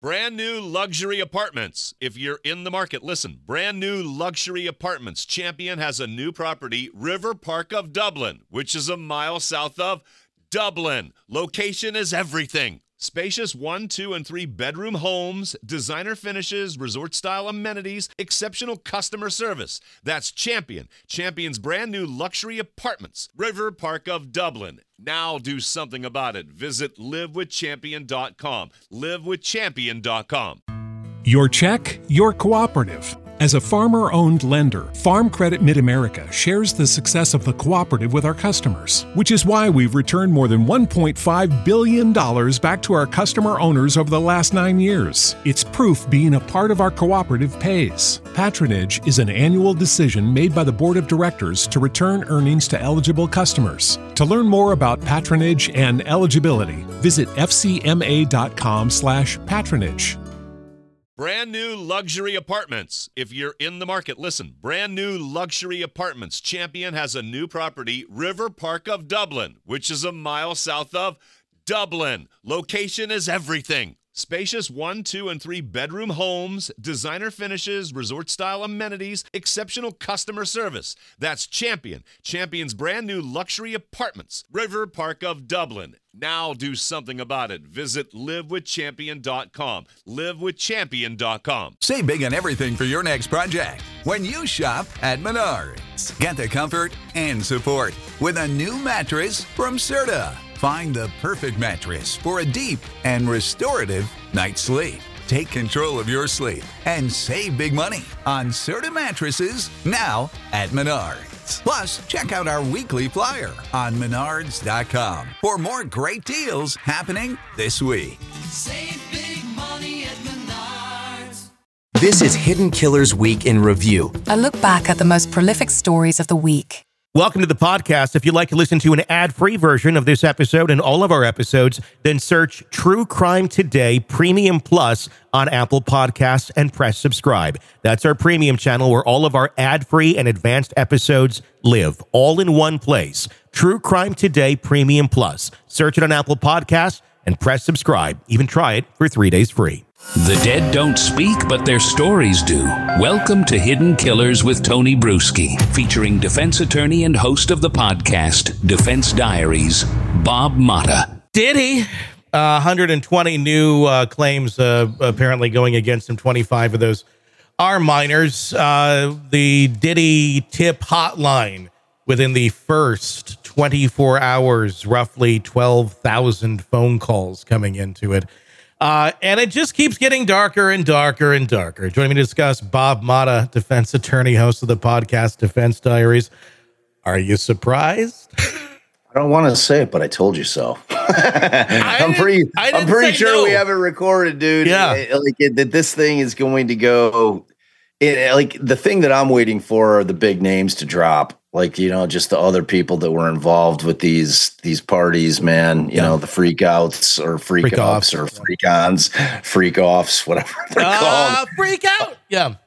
Brand new luxury apartments. If you're in the market, listen. Brand new luxury apartments. Champion has a new property, River Park of Dublin, which is a mile south of Dublin. Location is everything. Spacious 1, 2, and 3 bedroom homes, designer finishes, resort-style amenities, exceptional customer service. That's Champion. Champion's brand new luxury apartments, River Park of Dublin. Now do something about it. Visit livewithchampion.com. Livewithchampion.com. Your check, your cooperative. As a farmer-owned lender, Farm Credit Mid-America shares the success of the cooperative with our customers, which is why we've returned more than $1.5 billion back to our customer owners over the last 9 years. It's proof being a part of our cooperative pays. Patronage is an annual decision made by the Board of Directors to return earnings to eligible customers. To learn more about patronage and eligibility, visit fcma.com/patronage. Brand new luxury apartments. If you're in the market, listen. Brand new luxury apartments. Champion has a new property, River Park of Dublin, which is a mile south of Dublin. Location is everything. Spacious 1, 2, and 3 bedroom homes, designer finishes, resort-style amenities, exceptional customer service. That's Champion. Champion's brand new luxury apartments, River Park of Dublin. Now do something about it. Visit livewithchampion.com. Livewithchampion.com. Save big on everything for your next project when you shop at Menards. Get the comfort and support with a new mattress from Serta. Find the perfect mattress for a deep and restorative night's sleep. Take control of your sleep and save big money on Serta mattresses now at Menards. Plus, check out our weekly flyer on Menards.com for more great deals happening this week. Save big money at Menards. This is Hidden Killers Week in Review. A look back at the most prolific stories of the week. Welcome to the podcast. If you'd like to listen to an ad-free version of this episode and all of our episodes, then search True Crime Today Premium Plus on Apple Podcasts and press subscribe. That's our premium channel where all of our ad-free and advanced episodes live, all in one place. True Crime Today Premium Plus. Search it on Apple Podcasts and press subscribe. Even try it for 3 days free. The dead don't speak, but their stories do. Welcome to Hidden Killers with Tony Bruschi, featuring defense attorney and host of the podcast, Defense Diaries, Bob Motta. Diddy, 120 new claims apparently going against him. 25 of those are minors. The Diddy tip hotline within the first 24 hours, roughly 12,000 phone calls coming into it. And it just keeps getting darker and darker and darker. Joining me to discuss, Bob Motta, defense attorney, host of the podcast Defense Diaries. Are you surprised? I don't want to say it, but I told you so. I'm pretty sure we have it recorded, dude. Yeah. That this thing is going to go. The thing that I'm waiting for are the big names to drop. Just the other people that were involved with these parties, man. You know, the freak outs or freak offs or freak ons, freak offs, whatever they're called. Freak out. Yeah.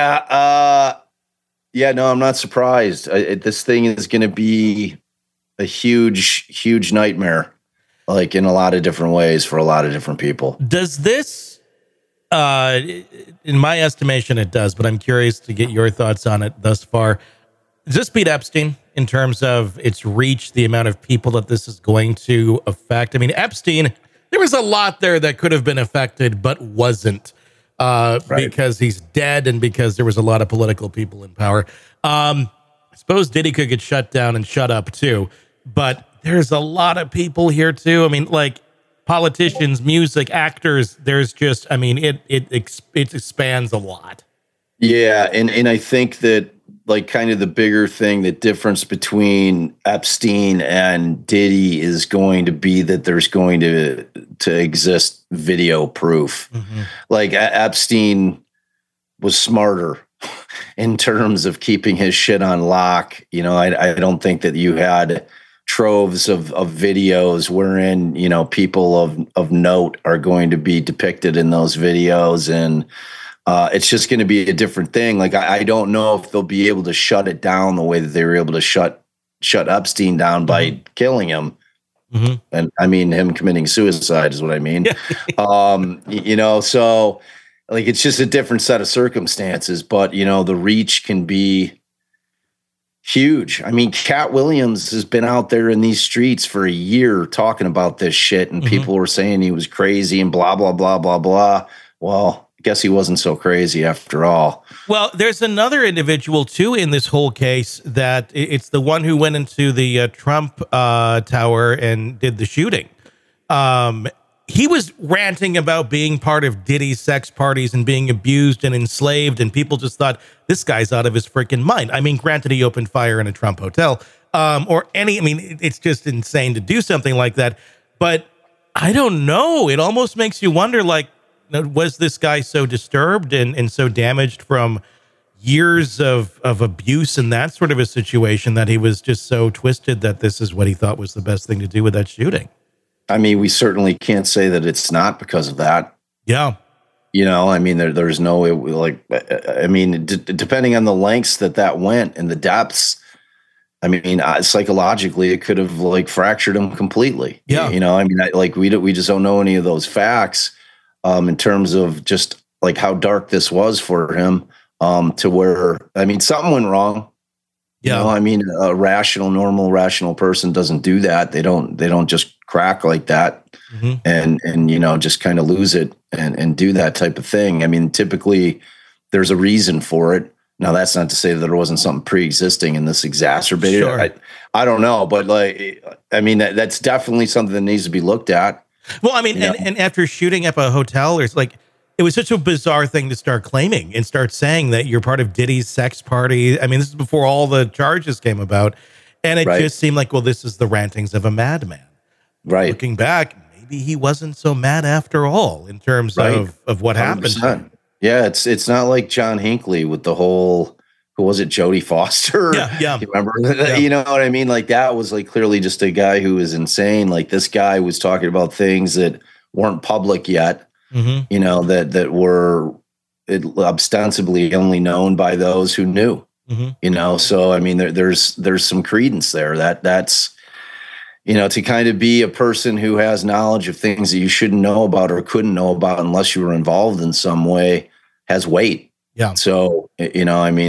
Yeah. No, I'm not surprised. This thing is going to be a huge, huge nightmare, in a lot of different ways for a lot of different people. Does this, in my estimation, it does, but I'm curious to get your thoughts on it thus far. Does this beat Epstein in terms of its reach, the amount of people that this is going to affect? I mean, Epstein, there was a lot there that could have been affected, but wasn't because he's dead and because there was a lot of political people in power. I suppose Diddy could get shut down and shut up too, but there's a lot of people here too. I mean, politicians, music, actors, there's just, it expands a lot. Yeah. And I think that, kind of the bigger thing, the difference between Epstein and Diddy is going to be that there's going to exist video proof. Mm-hmm. Epstein was smarter in terms of keeping his shit on lock. I don't think that you had troves of videos wherein, people of note are going to be depicted in those videos. And it's just going to be a different thing. I don't know if they'll be able to shut it down the way that they were able to shut Epstein down by killing him. And I mean him committing suicide is what I mean. So like it's just a different set of circumstances, but the reach can be huge. I mean, Cat Williams has been out there in these streets for a year talking about this shit, and people were saying he was crazy and blah, blah, blah, blah, blah. Well, I guess he wasn't so crazy after all. Well, there's another individual, too, in this whole case that it's the one who went into the Trump Tower and did the shooting. He was ranting about being part of Diddy's sex parties and being abused and enslaved, and people just thought, this guy's out of his freaking mind. I mean, granted, he opened fire in a Trump hotel, it's just insane to do something like that. But I don't know. It almost makes you wonder, like, was this guy so disturbed and so damaged from years of abuse and that sort of a situation that he was just so twisted that this is what he thought was the best thing to do with that shooting? I mean, we certainly can't say that it's not because of that. Yeah. I mean, there's no, depending on the lengths that went and the depths, I mean, psychologically, it could have like fractured him completely. Yeah. We just don't know any of those facts in terms of just like how dark this was for him to where, I mean, something went wrong. Yeah. I mean, a normal, rational person doesn't do that. They don't just crack like that and just kind of lose it and do that type of thing. I mean, typically there's a reason for it. Now, that's not to say that there wasn't something pre-existing and this exacerbated it. I don't know, but that's definitely something that needs to be looked at. Well, I mean, and after shooting up a hotel, it was such a bizarre thing to start claiming and start saying that you're part of Diddy's sex party. I mean, this is before all the charges came about. And it just seemed like, well, this is the rantings of a madman. Right. Looking back, maybe he wasn't so mad after all in terms of what 100%. Happened. Yeah, it's not like John Hinckley with the whole, who was it, Jodie Foster? Yeah. You remember? Yeah. You know what I mean? Like that was like clearly just a guy who was insane. Like this guy was talking about things that weren't public yet. That were ostensibly only known by those who knew, so I mean, there's some credence there that's, to kind of be a person who has knowledge of things that you shouldn't know about or couldn't know about unless you were involved in some way has weight. Yeah. So, dude,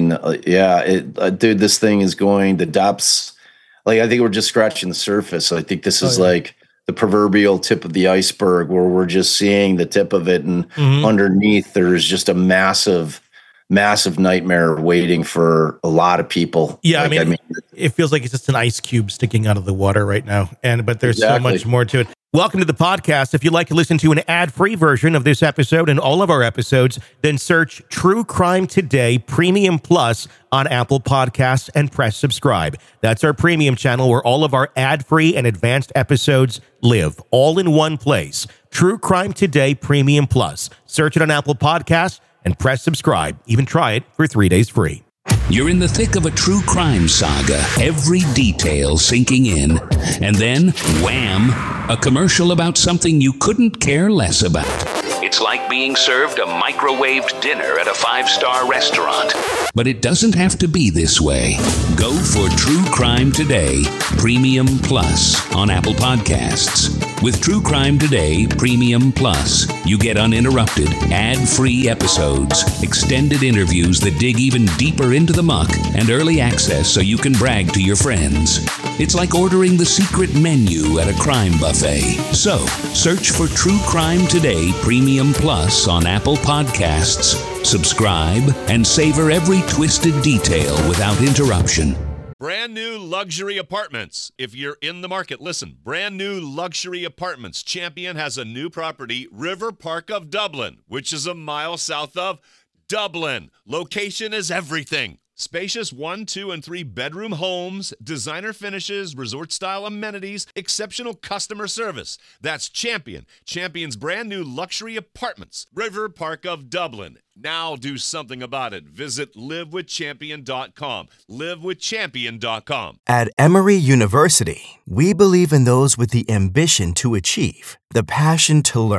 this thing is going the depths. Like, I think we're just scratching the surface. I think this is like the proverbial tip of the iceberg where we're just seeing the tip of it. And underneath there's just a massive nightmare waiting for a lot of people. Yeah. I mean, it feels like it's just an ice cube sticking out of the water right now. But there's so much more to it. Welcome to the podcast. If you'd like to listen to an ad-free version of this episode and all of our episodes, then search True Crime Today Premium Plus on Apple Podcasts and press subscribe. That's our premium channel where all of our ad-free and advanced episodes live, all in one place. True Crime Today Premium Plus. Search it on Apple Podcasts and press subscribe. Even try it for 3 days free. You're in the thick of a true crime saga, every detail sinking in, and then, wham, a commercial about something you couldn't care less about. It's like being served a microwaved dinner at a 5-star restaurant. But it doesn't have to be this way. Go for True Crime Today Premium Plus on Apple Podcasts. With True Crime Today Premium Plus, you get uninterrupted, ad-free episodes, extended interviews that dig even deeper into the muck, and early access so you can brag to your friends. It's like ordering the secret menu at a crime buffet. So, search for True Crime Today Premium Plus on Apple Podcasts, subscribe, and savor every twisted detail without interruption. Brand new luxury apartments. If you're in the market, listen. Brand new luxury apartments. Champion has a new property, River Park of Dublin, which is a mile south of Dublin. Location is everything. Spacious 1, 2, and 3 bedroom homes, designer finishes, resort-style amenities, exceptional customer service. That's Champion. Champion's brand new luxury apartments, River Park of Dublin. Now do something about it. Visit livewithchampion.com. livewithchampion.com. At Emory University, we believe in those with the ambition to achieve, the passion to learn,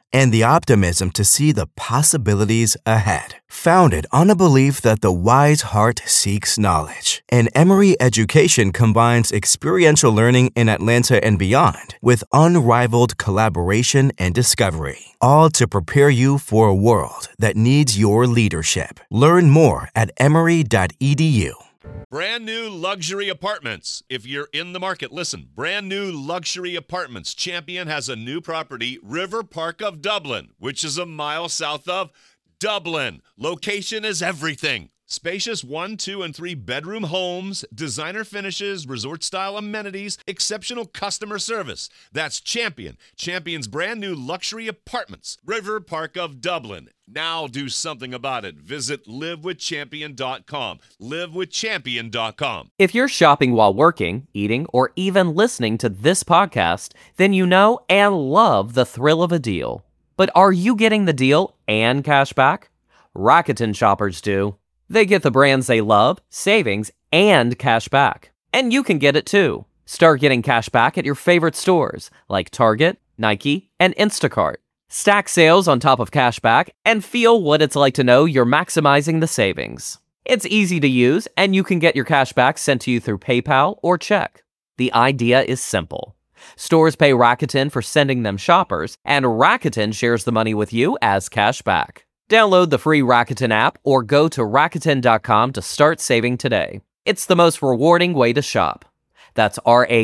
and the optimism to see the possibilities ahead. Founded on a belief that the wise heart seeks knowledge, and Emory Education combines experiential learning in Atlanta and beyond with unrivaled collaboration and discovery, all to prepare you for a world that needs your leadership. Learn more at emory.edu. Brand new luxury apartments. If you're in the market, listen. Brand new luxury apartments. Champion has a new property, River Park of Dublin, which is a mile south of Dublin. Location is everything. Spacious 1, 2, and 3 bedroom homes, designer finishes, resort-style amenities, exceptional customer service. That's Champion. Champion's brand new luxury apartments, River Park of Dublin. Now do something about it. Visit livewithchampion.com. Livewithchampion.com. If you're shopping while working, eating, or even listening to this podcast, then you know and love the thrill of a deal. But are you getting the deal and cash back? Rakuten shoppers do. They get the brands they love, savings, and cash back. And you can get it too. Start getting cash back at your favorite stores like Target, Nike, and Instacart. Stack sales on top of cash back and feel what it's like to know you're maximizing the savings. It's easy to use, and you can get your cash back sent to you through PayPal or check. The idea is simple. Stores pay Rakuten for sending them shoppers, and Rakuten shares the money with you as cash back. Download the free Rakuten app or go to Rakuten.com to start saving today. It's the most rewarding way to shop. That's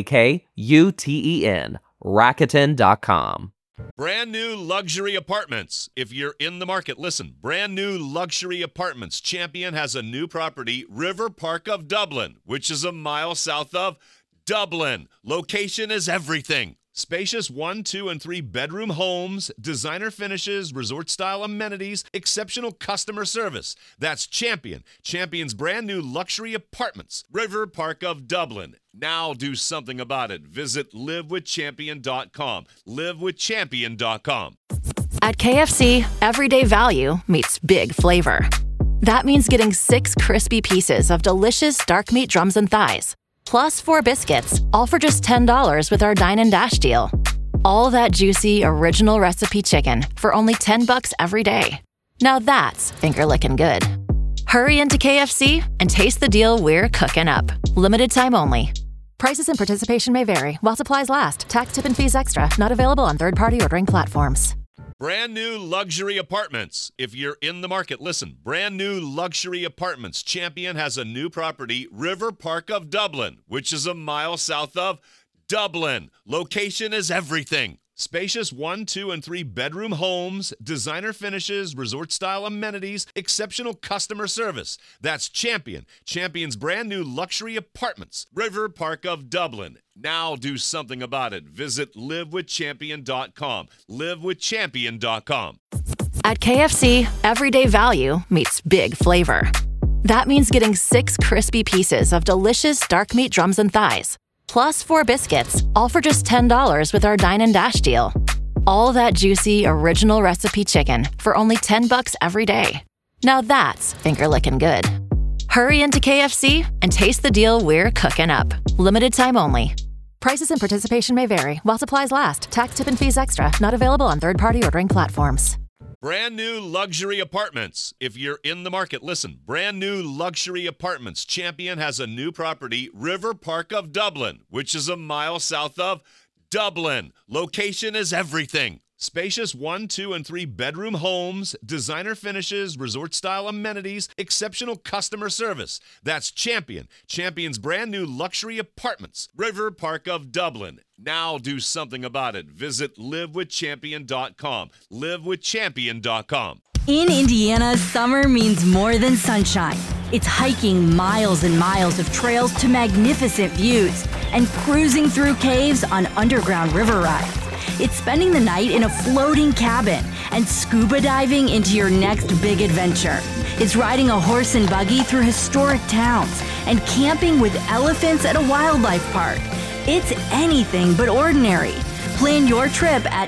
RAKUTEN, Rakuten.com. Brand new luxury apartments. If you're in the market, listen. Brand new luxury apartments. Champion has a new property, River Park of Dublin, which is a mile south of Dublin. Location is everything. Spacious 1, 2, and 3 bedroom homes, designer finishes, resort-style amenities, exceptional customer service. That's Champion. Champion's brand new luxury apartments, River Park of Dublin. Now do something about it. Visit livewithchampion.com. Livewithchampion.com. At KFC, everyday value meets big flavor. That means getting 6 crispy pieces of delicious dark meat drums and thighs, plus 4 biscuits, all for just $10 with our Dine and Dash deal. All that juicy, original recipe chicken for only $10 every day. Now that's finger-licking good. Hurry into KFC and taste the deal we're cooking up. Limited time only. Prices and participation may vary while supplies last. Tax, tip, and fees extra. Not available on third-party ordering platforms. Brand new luxury apartments. If you're in the market, listen. Brand new luxury apartments. Champion has a new property, River Park of Dublin, which is a mile south of Dublin. Location is everything. Spacious 1, 2, and 3 bedroom homes, designer finishes, resort-style amenities, exceptional customer service. That's Champion. Champion's brand new luxury apartments, River Park of Dublin. Now do something about it. Visit livewithchampion.com. Livewithchampion.com. At KFC, everyday value meets big flavor. That means getting 6 crispy pieces of delicious dark meat drums and thighs, plus 4 biscuits, all for just $10 with our Dine and Dash deal. All that juicy, original recipe chicken for only $10 every day. Now that's finger-licking good. Hurry into KFC and taste the deal we're cooking up. Limited time only. Prices and participation may vary while supplies last. Tax, tip, and fees extra. Not available on third-party ordering platforms. Brand new luxury apartments. If you're in the market, listen. Brand new luxury apartments. Champion has a new property, River Park of Dublin, which is a mile south of Dublin. Location is everything. Spacious 1, 2, and 3 bedroom homes, designer finishes, resort-style amenities, exceptional customer service. That's Champion. Champion's brand new luxury apartments, River Park of Dublin. Now do something about it. Visit livewithchampion.com. Livewithchampion.com. In Indiana, summer means more than sunshine. It's hiking miles and miles of trails to magnificent views and cruising through caves on underground river rides. It's spending the night in a floating cabin and scuba diving into your next big adventure. It's riding a horse and buggy through historic towns and camping with elephants at a wildlife park. It's anything but ordinary. Plan your trip at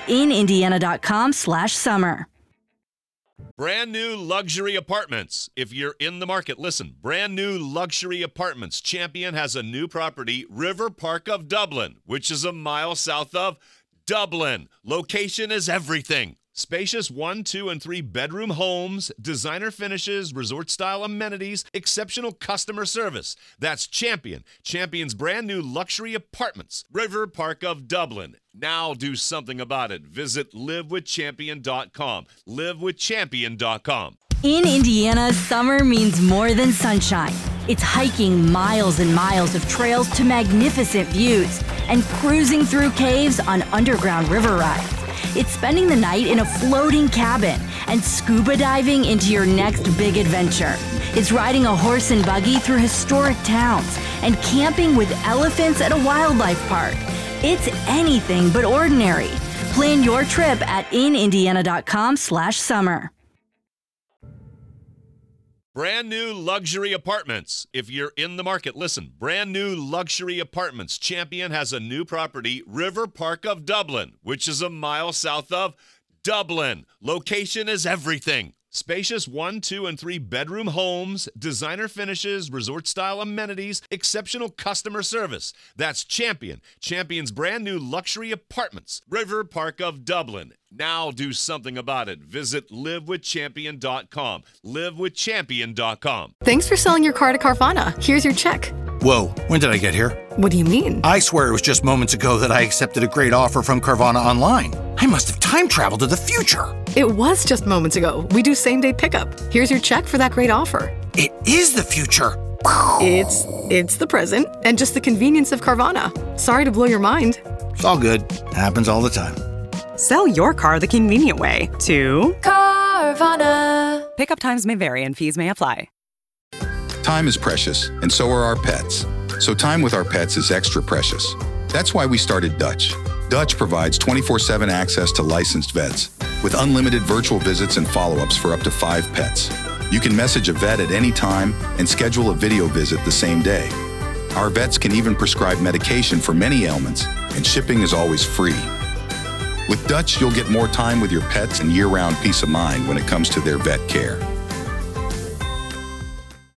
inindiana.com/summer. Brand new luxury apartments. If you're in the market, listen. Brand new luxury apartments. Champion has a new property, River Park of Dublin, which is a mile south of Dublin. Location is everything. Spacious 1, 2, and 3 bedroom homes, designer finishes, resort-style amenities, exceptional customer service. That's Champion. Champion's brand new luxury apartments. River Park of Dublin. Now do something about it. Visit livewithchampion.com. livewithchampion.com. In Indiana, summer means more than sunshine. It's hiking miles and miles of trails to magnificent views and cruising through caves on underground river rides. It's spending the night in a floating cabin and scuba diving into your next big adventure. It's riding a horse and buggy through historic towns and camping with elephants at a wildlife park. It's anything but ordinary. Plan your trip at inindiana.com/summer. Brand new luxury apartments. If you're in the market, listen. Brand new luxury apartments. Champion has a new property, River Park of Dublin, which is a mile south of Dublin. Location is everything. Spacious 1, 2, and 3 bedroom homes, designer finishes, resort-style amenities, exceptional customer service. That's Champion. Champion's brand new luxury apartments. River Park of Dublin. Now do something about it. Visit livewithchampion.com. livewithchampion.com. Thanks for selling your car to Carvana. Here's your check. Whoa, when did I get here? What do you mean? I swear it was just moments ago that I accepted a great offer from Carvana online. I must have time traveled to the future. It was just moments ago. We do same-day pickup. Here's your check for that great offer. It is the future. It's the present and just the convenience of Carvana. Sorry to blow your mind. It's all good. Happens all the time. Sell your car the convenient way to Carvana. Pickup times may vary and fees may apply. Time is precious, and so are our pets. So time with our pets is extra precious. That's why we started Dutch. Dutch provides 24/7 access to licensed vets with unlimited virtual visits and follow-ups for up to 5 pets. You can message a vet at any time and schedule a video visit the same day. Our vets can even prescribe medication for many ailments, and shipping is always free. With Dutch, you'll get more time with your pets and year-round peace of mind when it comes to their vet care.